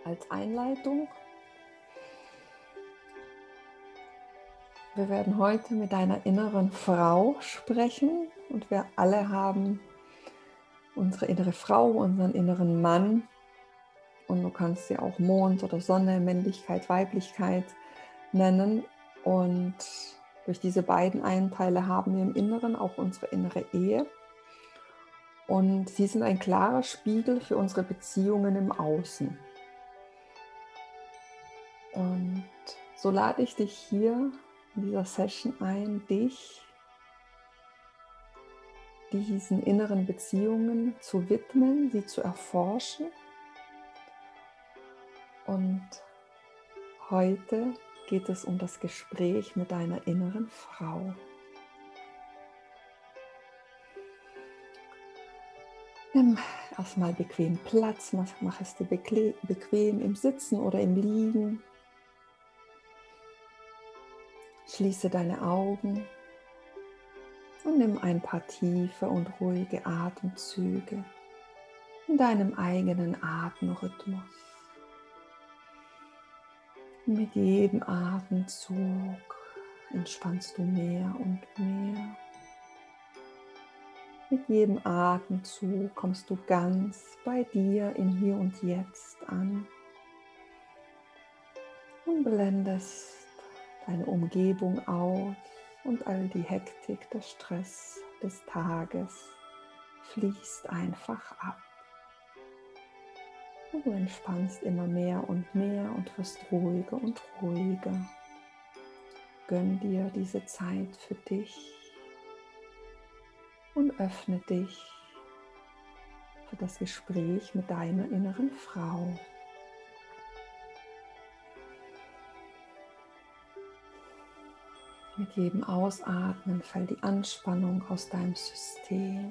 als Einleitung. Wir werden heute mit deiner inneren Frau sprechen und wir alle haben unsere innere Frau, unseren inneren Mann und du kannst sie auch Mond oder Sonne, Männlichkeit, Weiblichkeit nennen und durch diese beiden Einteile haben wir im Inneren auch unsere innere Ehe und sie sind ein klarer Spiegel für unsere Beziehungen im Außen. Und so lade ich dich hier in dieser Session ein, dich diesen inneren Beziehungen zu widmen, sie zu erforschen. Und heute geht es um das Gespräch mit deiner inneren Frau. Nimm erstmal bequem Platz, mach es dir bequem im Sitzen oder im Liegen. Schließe deine Augen und nimm ein paar tiefe und ruhige Atemzüge in deinem eigenen Atemrhythmus. Mit jedem Atemzug entspannst du mehr und mehr. Mit jedem Atemzug kommst du ganz bei dir im Hier und Jetzt an und blendest deine Umgebung aus und all die Hektik, der Stress des Tages fließt einfach ab. Und du entspannst immer mehr und wirst ruhiger und ruhiger. Gönn dir diese Zeit für dich und öffne dich für das Gespräch mit deiner inneren Frau. Mit jedem Ausatmen fällt die Anspannung aus deinem System.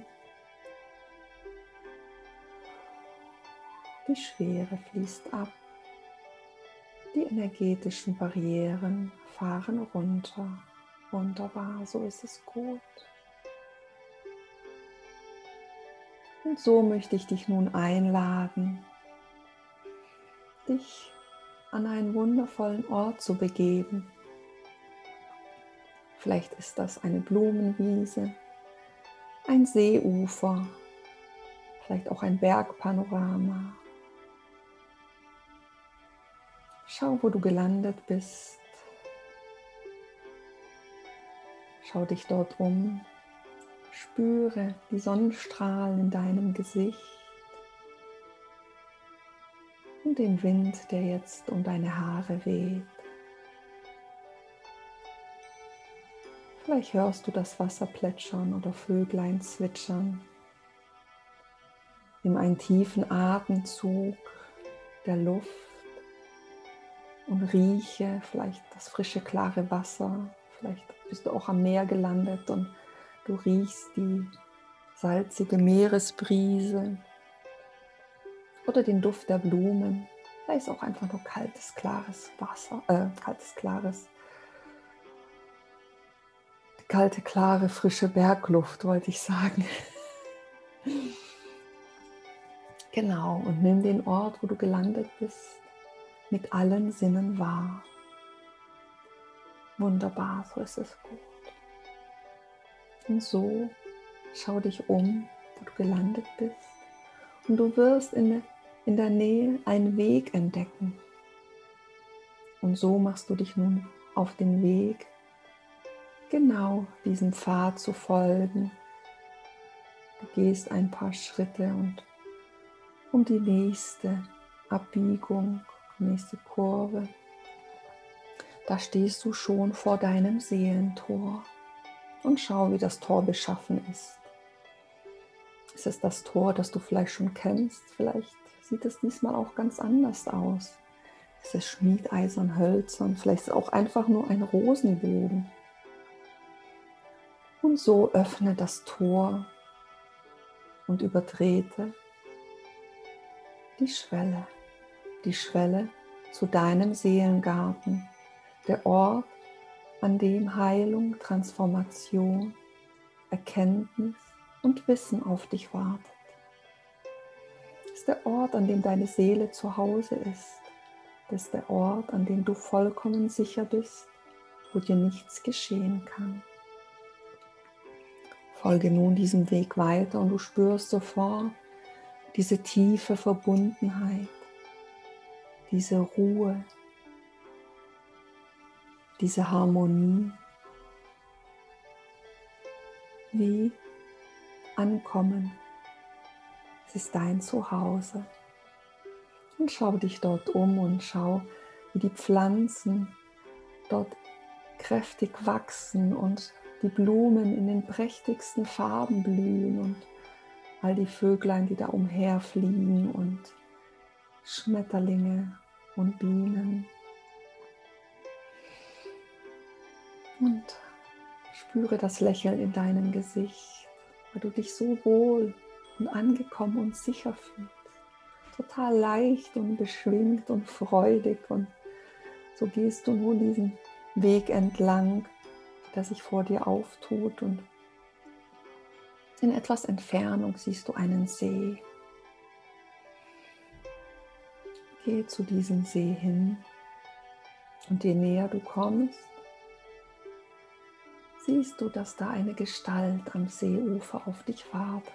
Die Schwere fließt ab. Die energetischen Barrieren fahren runter. Wunderbar, so ist es gut. Und so möchte ich dich nun einladen, dich an einen wundervollen Ort zu begeben. Vielleicht ist das eine Blumenwiese, ein Seeufer, vielleicht auch ein Bergpanorama. Schau, wo du gelandet bist. Schau dich dort um. Spüre die Sonnenstrahlen in deinem Gesicht und den Wind, der jetzt um deine Haare weht. Vielleicht hörst du das Wasser plätschern oder Vöglein zwitschern. Nimm einen tiefen Atemzug der Luft und rieche vielleicht das frische, klare Wasser. Vielleicht bist du auch am Meer gelandet und du riechst die salzige Meeresbrise oder den Duft der Blumen. Vielleicht ist auch einfach nur kaltes, klares Wasser, kalte, klare, frische Bergluft, wollte ich sagen. Genau, und nimm den Ort, wo du gelandet bist, mit allen Sinnen wahr. Wunderbar, so ist es gut. Und so schau dich um, wo du gelandet bist. Und du wirst in der Nähe einen Weg entdecken. Und so machst du dich nun auf den Weg, genau diesem Pfad zu folgen. Du gehst ein paar Schritte und um die nächste Abbiegung, nächste Kurve, da stehst du schon vor deinem Seelentor und schau, wie das Tor beschaffen ist. Es ist das Tor, das du vielleicht schon kennst, vielleicht sieht es diesmal auch ganz anders aus. Es ist schmiedeisern, hölzern, vielleicht ist es auch einfach nur ein Rosenbogen. Und so öffne das Tor und übertrete die Schwelle zu deinem Seelengarten, der Ort, an dem Heilung, Transformation, Erkenntnis und Wissen auf dich wartet. Es ist der Ort, an dem deine Seele zu Hause ist, Das ist der Ort, an dem du vollkommen sicher bist, wo dir nichts geschehen kann. Folge nun diesem Weg weiter und du spürst sofort diese tiefe Verbundenheit, diese Ruhe, diese Harmonie, wie ankommen. Es ist dein Zuhause. Und schau dich dort um und schau, wie die Pflanzen dort kräftig wachsen und die Blumen in den prächtigsten Farben blühen und all die Vöglein, die da umherfliegen und Schmetterlinge und Bienen. Und spüre das Lächeln in deinem Gesicht, weil du dich so wohl und angekommen und sicher fühlst. Total leicht und beschwingt und freudig, und so gehst du nun diesen Weg entlang, der sich vor dir auftut, und in etwas Entfernung siehst du einen See. Geh zu diesem See hin, und je näher du kommst, siehst du, dass da eine Gestalt am Seeufer auf dich wartet.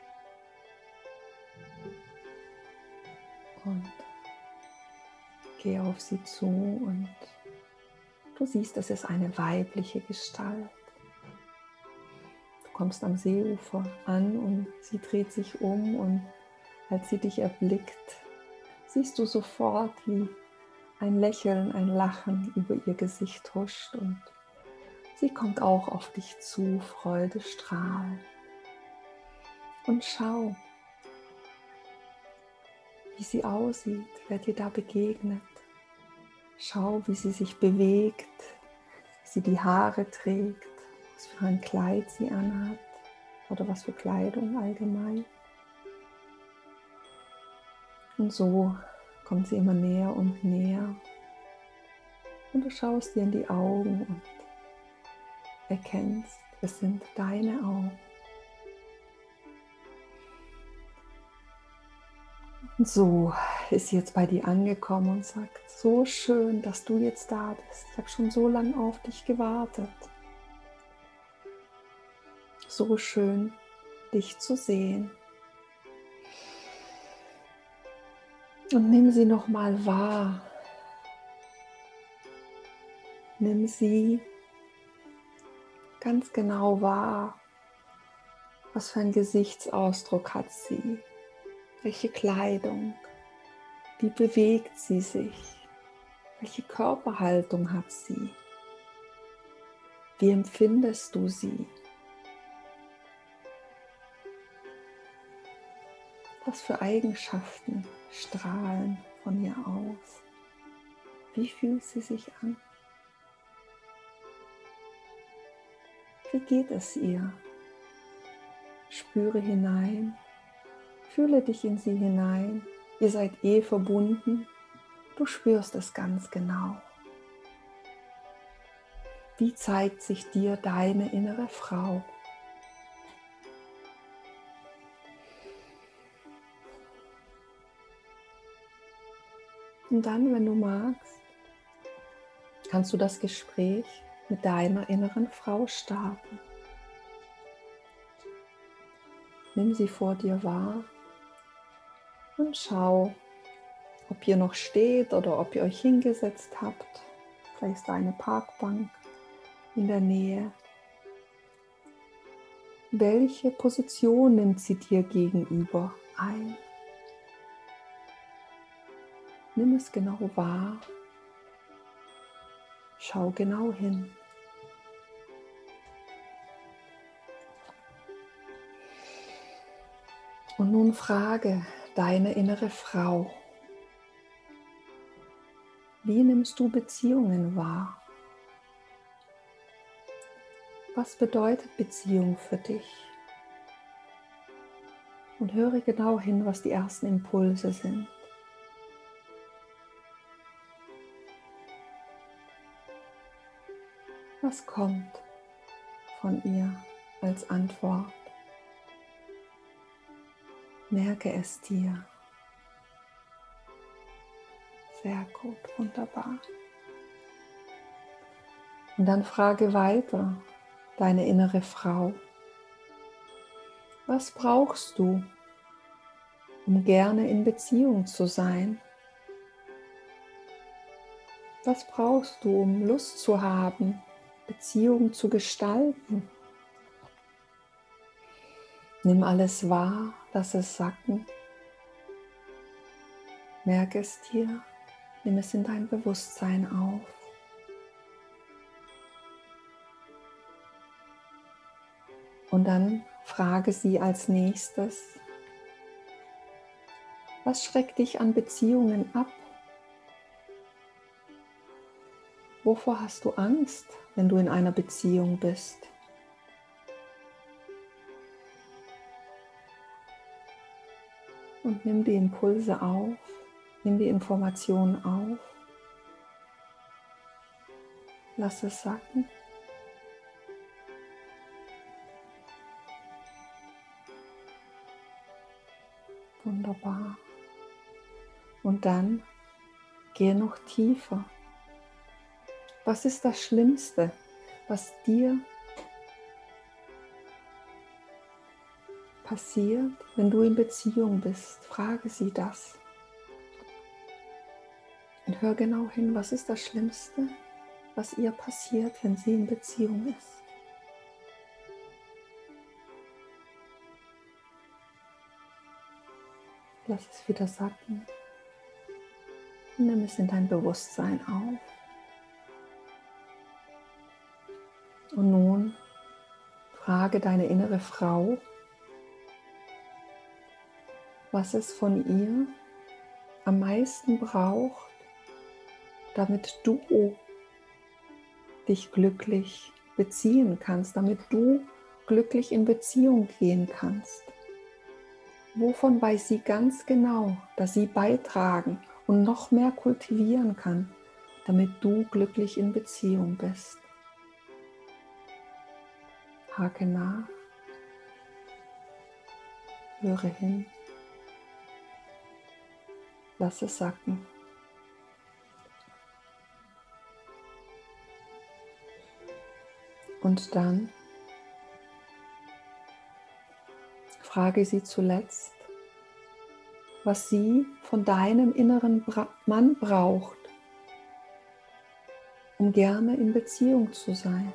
Und geh auf sie zu und du siehst, es ist eine weibliche Gestalt. Du kommst am Seeufer an und sie dreht sich um, und als sie dich erblickt, siehst du sofort, wie ein Lächeln, ein Lachen über ihr Gesicht huscht, und sie kommt auch auf dich zu, freudestrahlend. Und schau, wie sie aussieht, wer dir da begegnet. Schau, wie sie sich bewegt, wie sie die Haare trägt, was für ein Kleid sie anhat oder was für Kleidung allgemein. Und so kommt sie immer näher und näher. Und du schaust ihr in die Augen und erkennst, es sind deine Augen. Und so ist sie jetzt bei dir angekommen und sagt, so schön, dass du jetzt da bist. Ich habe schon so lange auf dich gewartet. So schön, dich zu sehen. Und nimm sie noch mal wahr. Nimm sie ganz genau wahr. Was für einen Gesichtsausdruck hat sie? Welche Kleidung? Wie bewegt sie sich? Welche Körperhaltung hat sie? Wie empfindest du sie? Was für Eigenschaften strahlen von ihr aus? Wie fühlt sie sich an? Wie geht es ihr? Spüre hinein, fühle dich in sie hinein. Ihr seid verbunden. Du spürst es ganz genau. Wie zeigt sich dir deine innere Frau? Und dann, wenn du magst, kannst du das Gespräch mit deiner inneren Frau starten. Nimm sie vor dir wahr und schau, ob ihr noch steht oder ob ihr euch hingesetzt habt. Vielleicht ist da eine Parkbank in der Nähe. Welche Position nimmt sie dir gegenüber ein? Nimm es genau wahr. Schau genau hin. Und nun frage deine innere Frau: Wie nimmst du Beziehungen wahr? Was bedeutet Beziehung für dich? Und höre genau hin, was die ersten Impulse sind. Was kommt von ihr als Antwort? Merke es dir. Sehr gut, wunderbar. Und dann frage weiter deine innere Frau. Was brauchst du, um gerne in Beziehung zu sein? Was brauchst du, um Lust zu haben, Beziehung zu gestalten? Nimm alles wahr, lass es sacken. Merke es dir, nimm es in dein Bewusstsein auf. Und dann frage sie als nächstes, was schreckt dich an Beziehungen ab? Wovor hast du Angst, wenn du in einer Beziehung bist? Und nimm die Impulse auf, nimm die Informationen auf, lass es sacken. Wunderbar. Und dann gehe noch tiefer. Was ist das Schlimmste, was dir passiert, wenn du in Beziehung bist? Frage sie das. Und hör genau hin, was ist das Schlimmste, was ihr passiert, wenn sie in Beziehung ist? Lass es wieder sacken. Nimm es in dein Bewusstsein auf. Und nun frage deine innere Frau, was es von ihr am meisten braucht, damit du dich glücklich beziehen kannst, damit du glücklich in Beziehung gehen kannst. Wovon weiß sie ganz genau, dass sie beitragen und noch mehr kultivieren kann, damit du glücklich in Beziehung bist? Hake nach, höre hin, lass es sacken. Und dann frage sie zuletzt, was sie von deinem inneren Mann braucht, um gerne in Beziehung zu sein.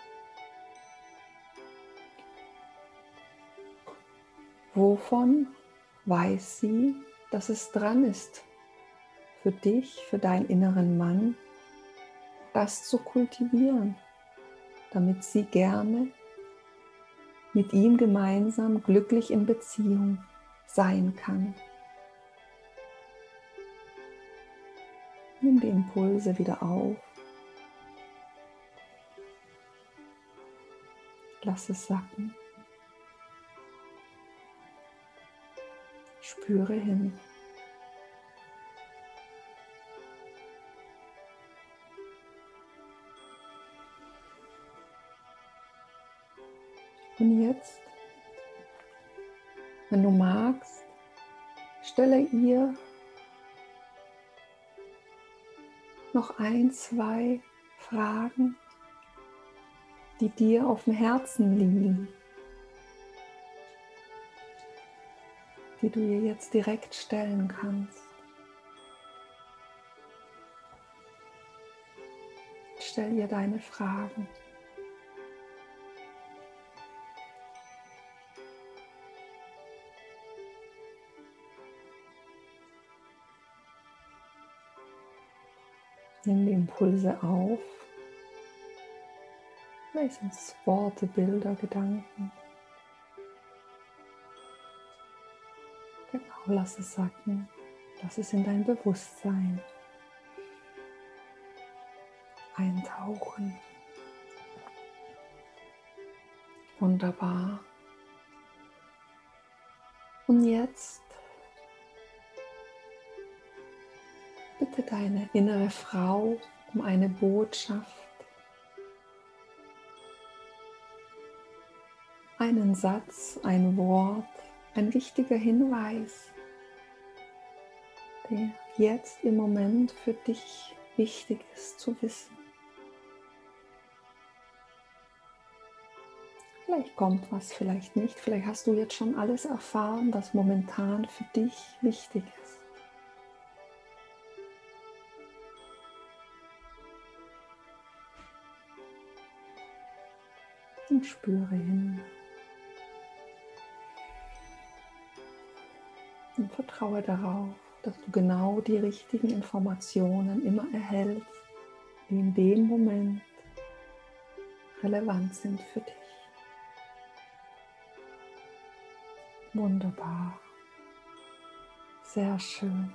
Wovon weiß sie, dass es dran ist, für dich, für deinen inneren Mann, das zu kultivieren, damit sie gerne mit ihm gemeinsam glücklich in Beziehung sein kann. Nimm die Impulse wieder auf. Lass es sacken. Spüre hin. Und jetzt, wenn du magst, stelle ihr noch 1, 2 Fragen, die dir auf dem Herzen liegen, die du ihr jetzt direkt stellen kannst. Stell ihr deine Fragen. Nimm die Impulse auf. Vielleicht sind es Worte, Bilder, Gedanken. Genau, lass es sacken. Lass es in dein Bewusstsein eintauchen. Wunderbar. Und jetzt bitte deine innere Frau um eine Botschaft, einen Satz, ein Wort, ein wichtiger Hinweis, jetzt im Moment für dich wichtig ist zu wissen. Vielleicht kommt was, vielleicht nicht. Vielleicht hast du jetzt schon alles erfahren, was momentan für dich wichtig ist. Und spüre hin. Und vertraue darauf, dass du genau die richtigen Informationen immer erhältst, die in dem Moment relevant sind für dich. Wunderbar. Sehr schön.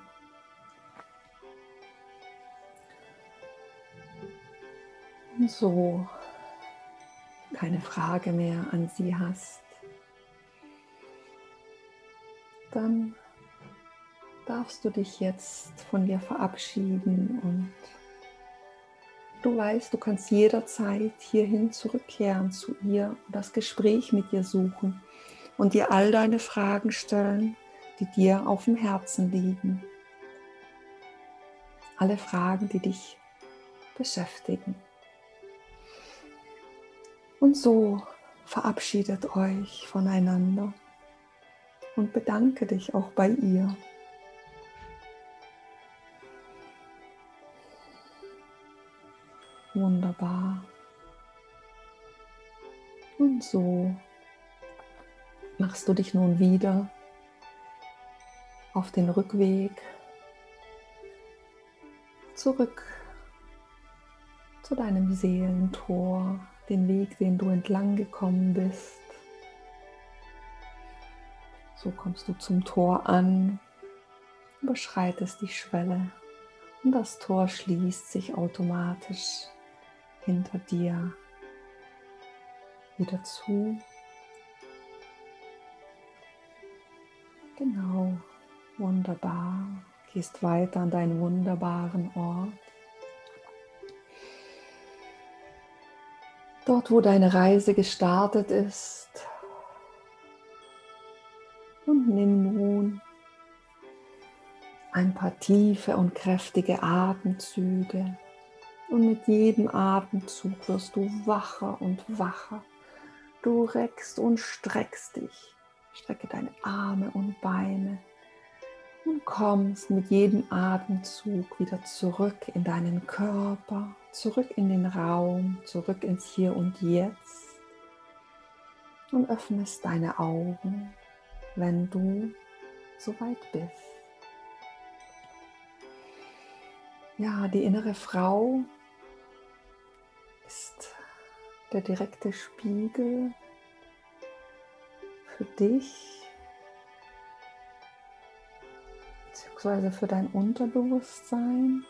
Und so, keine Frage mehr an sie hast, dann darfst du dich jetzt von ihr verabschieden und du weißt, du kannst jederzeit hierhin zurückkehren zu ihr und das Gespräch mit ihr suchen und ihr all deine Fragen stellen, die dir auf dem Herzen liegen. Alle Fragen, die dich beschäftigen. Und so verabschiedet euch voneinander und bedanke dich auch bei ihr. Wunderbar. Und so machst du dich nun wieder auf den Rückweg zurück zu deinem Seelentor, den Weg, den du entlang gekommen bist. So kommst du zum Tor an, überschreitest die Schwelle und das Tor schließt sich automatisch hinter dir wieder zu. Genau, wunderbar. Gehst weiter an deinen wunderbaren Ort. Dort, wo deine Reise gestartet ist. Und nimm nun ein paar tiefe und kräftige Atemzüge. Und mit jedem Atemzug wirst du wacher und wacher. Du reckst und streckst dich. Strecke deine Arme und Beine. Und kommst mit jedem Atemzug wieder zurück in deinen Körper, zurück in den Raum, zurück ins Hier und Jetzt. Und öffnest deine Augen, wenn du soweit bist. Ja, die innere Frau ist der direkte Spiegel für dich, beziehungsweise für dein Unterbewusstsein,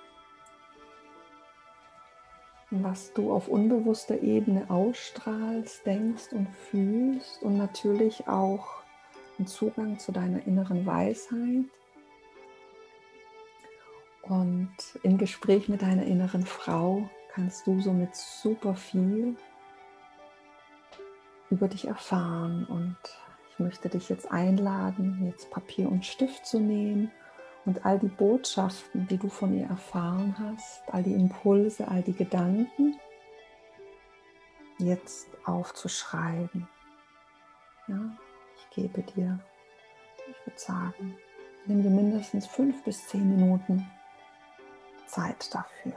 was du auf unbewusster Ebene ausstrahlst, denkst und fühlst und natürlich auch einen Zugang zu deiner inneren Weisheit. Und im Gespräch mit deiner inneren Frau kannst du somit super viel über dich erfahren. Und ich möchte dich jetzt einladen, jetzt Papier und Stift zu nehmen und all die Botschaften, die du von ihr erfahren hast, all die Impulse, all die Gedanken, jetzt aufzuschreiben. Ja, ich gebe dir, ich würde sagen, nimm dir mindestens 5 bis 10 Minuten Zeit dafür.